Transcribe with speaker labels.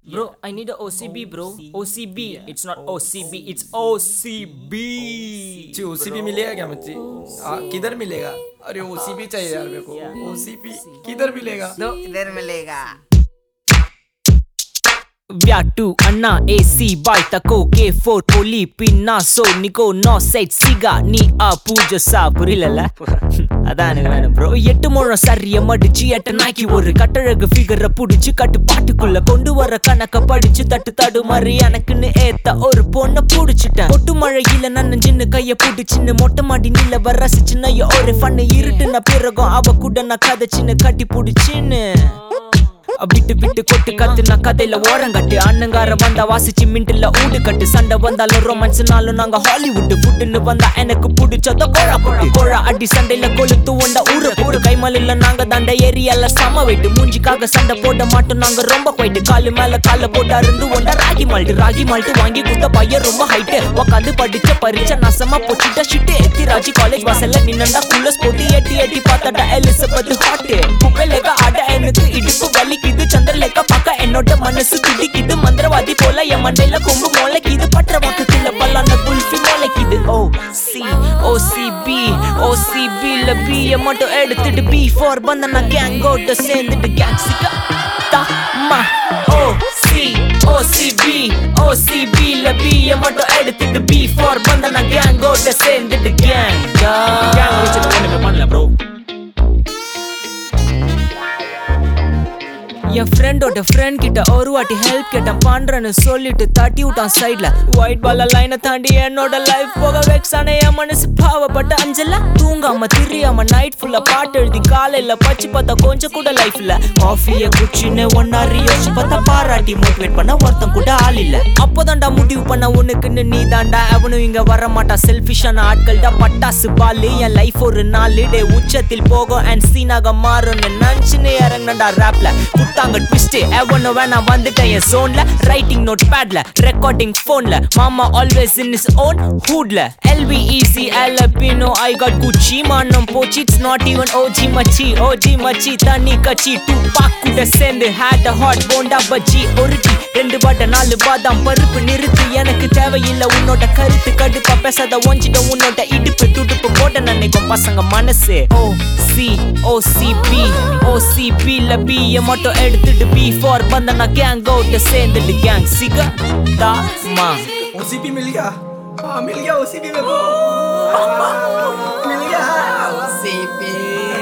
Speaker 1: Bro, I need a OCB, bro. OCB. It's not OCB, it's OCB.
Speaker 2: जी OCP मिलेगा क्या मुझे? किधर मिलेगा? अरे ओसीपी चाहिए यार मेरे को। ओसीपी किधर मिलेगा?
Speaker 3: तो इधर मिलेगा।
Speaker 1: Viatu, Anna, AC, Baita, K, 4, Poli, Pinna, So, Nico, No, Set, Siga, Ni, A, Puja, Sa, புரியல அதான் எனக்கு வேணும் ப்ரோ. 8 முழம் சரிய மடிச்சு எட்ட நாக்கி ஒரு கட்டழகு ஃபிகரை புடிச்சு கட்டு பாட்டுக்குள்ள கொண்டு வர கணக்க படிச்சு தட்டு தடு மாதிரி எனக்குன்னு ஏத்த ஒரு பொண்ணை புடிச்சிட்டேன். ஒட்டு மழையில நன்னஞ்சின்னு கைய புடிச்சின்னு மொட்டை மாடி நீல வர சின்ன ஒரு ஃபன்னு இருட்டுன பிறகும் அவ கூட நான் கதைச்சின்னு கட்டி புடிச்சின்னு விட்டு விட்டு கொட்டு கத்து நான் கதையில ஓரங்கட்டு அண்ணங்கார வந்தா வாசிச்சு மின்ட்டுல ஊடு கட்டு சண்டை வந்தாலும் ரொமான்ஸ்னாலும் நாங்க ஹாலிவுட் ஃபுட்டுன்னு வந்தா எனக்கு பிடிச்சத கோழா போட்டு கோழா அடி சண்டையில கொளுத்து ஒண்டா ஊற போட்டு கைமலில் நாங்க தாண்ட ஏரியால சம வெயிட்டு மூஞ்சிக்காக சண்டை போட மாட்டோம் நாங்க ரொம்ப போயிட்டு காலு மேல கால போட்டா இருந்து ஒண்டா ராகி மால்ட்டு வாங்கி கொடுத்த பையன் ரொம்ப ஹைட்டு உக்காந்து படிச்ச பரிச்சை நாசமா போச்சுட்டா ஷிட்டு எத்தி ராஜி காலேஜ் வாசல்ல நின்னண்டா குள்ளஸ் போட்டு எட்டி எட்டி பார்த்தாடா எலிசபெத் ஹாட்டு குப்பையிலேக்க ஆட எனக்கு இடுப்பு வலிக்குது சந்திரலேக்கா பார்க்க என்னோட மனசு துடிக்குது மந்திரவாதி போல என் மண்டையில கொம்பு மொளைக்குது பற்ற வாக்கத்துல பல்லான குல்ஃபி மொளைக்குது O C O C B O C பில பிய மட்டும் எடுத்துட்டு பி ஃபார் பந்தனா கேங்கோட சேர்ந்துட்டு கேங்ஸிக்கா தாமா O C O C B O C பில பிய மட்டும் எடுத்துட்டு பி ஃபார் பந்தனா கேங்கோட சேர்ந்துட்டு கேங் கேங் வச்சுட்டு ஒண்ணுமே பண்ணல ப்ரோ. என் ஃப்ரெண்டோட ஃப்ரெண்ட் கிட்ட ஒரு வாட்டி ஹெல்ப் கேட்டேன் பண்றேன்னு சொல்லிட்டு தட்டி விட்டான் சைட்ல ஒயிட் பால லைனை தாண்டி என்னோட லைஃப் போக வெக்ஸான என் மனசு பாவப்பட்ட அஞ்சல தூங்காம திரியாம நைட் ஃபுல்லா பாட்டு எழுதி காலையில பச்சு பார்த்தா கொஞ்சம் கூட லைஃப்ல காஃபிய குச்சின்னு ஒன்னாரி யோசிச்சு பார்த்தா பாராட்டி மோட்டிவேட் பண்ண ஒருத்தன் கூட ஆள் இல்ல அப்போதான்டா முடிவு பண்ண உனக்குன்னு நீ தாண்டா அவனும் இங்க வர மாட்டா செல்ஃபிஷான ஆட்கள் தான் பட்டாசு பாலு என் லைஃப் ஒரு நாலு டே உச்சத்தில் போகும் அண்ட் சீனாக மாறும்னு நினைச்சுன்னு இறங்கினடா ராப்ல அங்க ட்விஸ்ட் எவனோ வேணா வந்துட்டேன் என் ஜோன்ல ரைட்டிங் நோட் பேட்ல ரெக்கார்டிங் போன்ல மாமா ஆல்வேஸ் இன் ஹிஸ் ஓன் ஹூட்ல எல்வி ஈஸி அலபினோ ஐ காட் குச்சி மானம் போச்சு இட்ஸ் நாட் ஈவன் ஓஜி மச்சி தண்ணி கச்சி டூ பாக் கூட சேர்ந்து had a hot bonda bajji ஒரு டீ 2 வடை 4 பாதாம் பருப்பு நிறுத்து எனக்கு தேவையில்லை உன்னோட கருத்து கடுப்பா பேசாத ஒஞ்சிட உன்னோட இடுப்பு துடுப்பு போட நினைக்கும் பசங்க மனசு O C O C B O C பில பிய மட்டும் எடுத்துட்டு B for bandana gang out சேர்ந்துட்டு கேங் சிகா தாமா
Speaker 2: ओसीपी मिल गया? हाँ मिल गया ओसीपी मेरे को। मिल गया ओसीपी।